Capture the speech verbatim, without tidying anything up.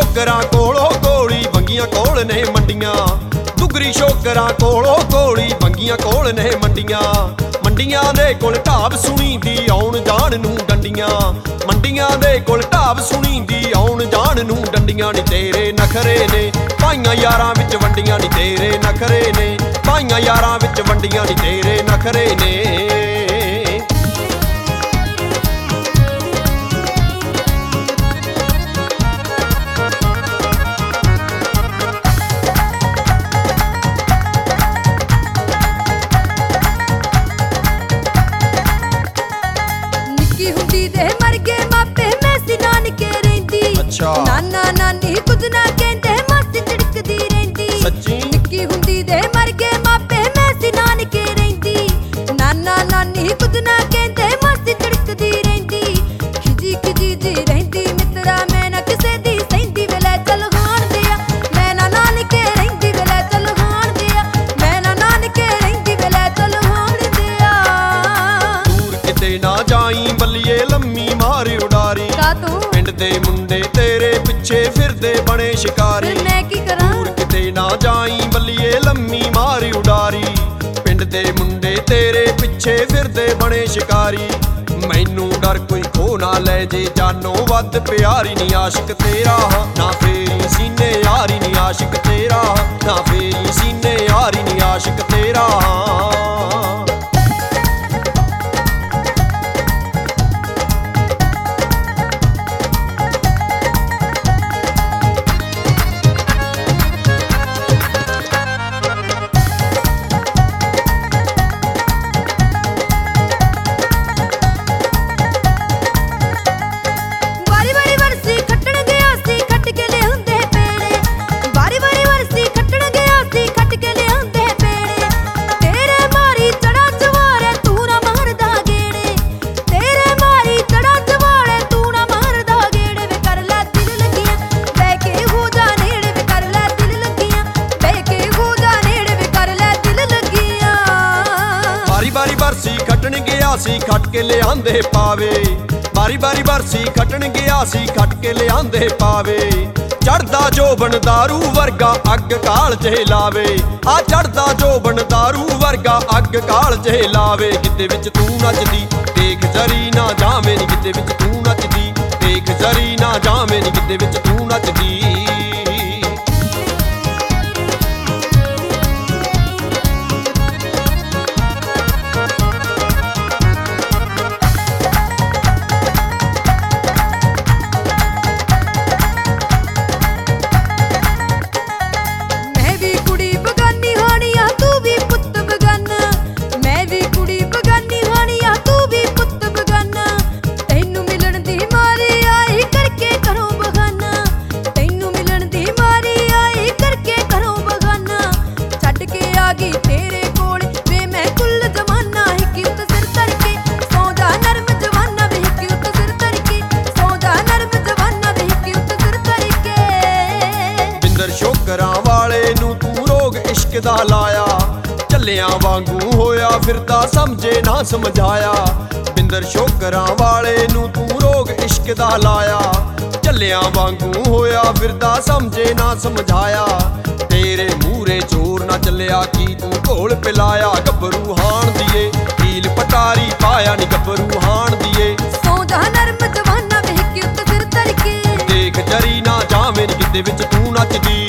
ਸ਼ੋਕਰਾਂ ਕੋਲੋਂ ਗੋਲੀ ਬੰਗੀਆਂ ਕੋਲ ਨੇ ਮੰਡੀਆਂ। ਦੁਗਰੀ ਸ਼ੋਕਰਾਂ ਕੋਲੋਂ ਗੋਲੀ ਬੰਗੀਆਂ ਕੋਲ ਨੇ ਮੰਡੀਆਂ। ਮੰਡੀਆਂ ਦੇ ਕੋਲ ਢਾਬ ਸੁਣੀ ਦੀ ਆਉਣ ਜਾਣ ਨੂੰ ਡੰਡੀਆਂ। ਮੰਡੀਆਂ ਦੇ ਕੋਲ ਢਾਬ ਸੁਣੀ ਦੀ ਆਉਣ ਜਾਣ ਨੂੰ ਡੰਡੀਆਂ। ਨੀ ਤੇਰੇ ਨਖਰੇ ਨੇ ਭਾਈਆਂ ਯਾਰਾਂ ਵਿੱਚ ਵੰਡੀਆਂ। ਨੀ ਤੇਰੇ ਨਖਰੇ ਨੇ ਭਾਈਆਂ ਯਾਰਾਂ ਵਿੱਚ ਵੰਡੀਆਂ। ਨੀ ਤੇਰੇ ਨਖਰੇ ਨੇ। ਨਾਨਾ ਨਾਨੀ ਕੁਝ ਨਾ ਕਹਿੰਦੇ ਮਾਸੀ ਝਿੜਕਦੀ ਰਹਿੰਦੀ। ਸੱਚੀ ਨਿੱਕੀ ਹੁੰਦੀ ਦੇ ਮਰ ਗਏ ਮਾਪੇ ਮੈਂ ਸੀ ਨਾਨਕੇ ਰਹਿੰਦੀ। ਨਾਨਾ ਨਾਨੀ ਕੁਝ ਨਾ ਕਹਿੰਦੇ ਮਾਸੀ ਝਿੜਕਦੀ ਰਹਿੰਦੀ। ਖਿਜੀ ਖਿਜੀ ਜੀ ਰਹਿੰਦੀ ਮਿੱਤਰਾ ਮੈਂ ਨਾ ਕਿਸੇ ਦੀ ਸਹਿੰਦੀ। ਵੇਲੇ ਚੱਲ ਹਾਣ ਦਿਆ ਮੈਂ ਨਾ ਨਾਨਕੇ ਰਹਿੰਦੀ। ਵੇਲੇ ਚੱਲ ਹਾਣ ਦਿਆ ਮੈਂ ਨਾ ਨਾਨਕੇ ਰਹਿੰਦੀ। ਵੇਲੇ ਚੱਲ ਹਾਣ ਦਿਆ। ਦੂਰ ਕਿਤੇ ਨਾ ਜਾਈ ਬੱਲੀਏ ਲੰਮੀ ਮਾਰ ਉਡਾਰੀ। ਕਾ ਤੂੰ ਪਿੰਡ ਦੇ ਮੁੰਡੇ ਤੇਰੇ ਪਿੱਛੇ ਫਿਰਦੇ ਬਣੇ ਸ਼ਿਕਾਰੀ। ਮੈਂ ਕੀ ਕਰਾਂ ਦੂਰ ਕਿਤੇ ਨਾ ਜਾਈ ਬੱਲੀਏ ਲੰਮੀ ਮਾਰ ਉਡਾਰੀ। ਪਿੰਡ ਦੇ ਮੁੰਡੇ ਤੇਰੇ ਪਿੱਛੇ ਫਿਰਦੇ ਬਣੇ ਸ਼ਿਕਾਰੀ। ਮੈਨੂੰ ਡਰ ਕੋਈ ਖੋ ਨਾ ਲੈ ਜੇ ਜਾਨੋਂ ਵੱਧ ਪਿਆਰੀ। ਨੀ ਆਸ਼ਿਕ ਤੇਰਾ ਨਾ ਫੇਰੀ ਸੀਨੇ ਯਾਰੀ। ਨੀ ਆਸ਼ਿਕ ਤੇਰਾ ਨਾ ਫੇਰੀ ਸੀਨੇ ਯਾਰੀ। ਨੀ ਆਸ਼ਿਕ ਤੇਰਾ। ਬਰਸੀ ਖੱਟਣ ਗਿਆ ਸੀ ਖੱਟ ਕੇ ਲਿਆਂਦੇ ਪਾਵੇ। ਬਾਰੀ ਬਾਰੀ ਬਰਸੀ ਖੱਟਣ ਗਿਆ ਸੀ ਖੱਟ ਕੇ ਲਿਆਂਦੇ ਪਾਵੇ। ਚੜਦਾ ਜੋਬਨ ਦਾਰੂ ਵਰਗਾ ਅੱਗ ਕਾਲ ਚ ਲਾਵੇ। ਆ ਚੜਦਾ ਜੋਬਨ ਦਾਰੂ ਵਰਗਾ ਅੱਗ ਕਾਲ ਚ ਲਾਵੇ। ਕਿਤੇ ਵਿੱਚ ਤੂੰ ਨੱਚਦੀ ਦੇਖ ਜਰੀ ਨਾ ਜਾਵੇਂ। ਨੀ ਕਿਤੇ ਵਿੱਚ ਤੂੰ ਨੱਚਦੀ ਦੇਖ ਜਰੀ ਨਾ ਜਾਵੇਂ। ਨੀ ਕਿਤੇ ਵਿੱਚ ਤੂੰ ਨੱਚਦੀ। ਸ਼ੋਕਰਾਂ ਵਾਲੇ ਨੂੰ ਤੂੰ ਰੋਗ ਇਸ਼ਕ ਦਾ ਲਾਇਆ। ਝੱਲਿਆਂ ਵਾਂਗੂ ਹੋਇਆ ਫਿਰਦਾ ਸਮਝੇ ਨਾ ਸਮਝਾਇਆ। ਬਿੰਦਰ ਸ਼ੋਕਰਾਂ ਵਾਲੇ ਨੂੰ ਤੂੰ ਰੋਗ ਇਸ਼ਕ ਦਾ ਲਾਇਆ। ਝੱਲਿਆਂ ਵਾਂਗੂ ਹੋਇਆ ਫਿਰਦਾ ਸਮਝੇ ਨਾ ਸਮਝਾਇਆ। ਤੇਰੇ ਮੂਹਰੇ ਜ਼ੋਰ ਨਾ ਚੱਲਿਆ ਕੀ ਤੂੰ ਘੋਲ ਪਿਲਾਇਆ। ਗੱਭਰੂ ਹਾਣ ਦੀਏ ਹੀਲ ਪਟਾਰੀ ਪਾਇਆ। ਨੀ ਗੱਭਰੂ ਹਾਣ ਦੀਏ ਸੌ ਜਾ ਨਰਮ ਜਵਾਨਾ ਵੇਖ ਕੇ ਉੱਤੇ ਸਿਰ ਧਰ ਕੇ। ਦੇਖ ਜਰੀ ਨਾ ਜਾਵੇਂ। ਨੀ ਕਿਤੇ ਵਿੱਚ ਤੂੰ ਨੱਚਦੀ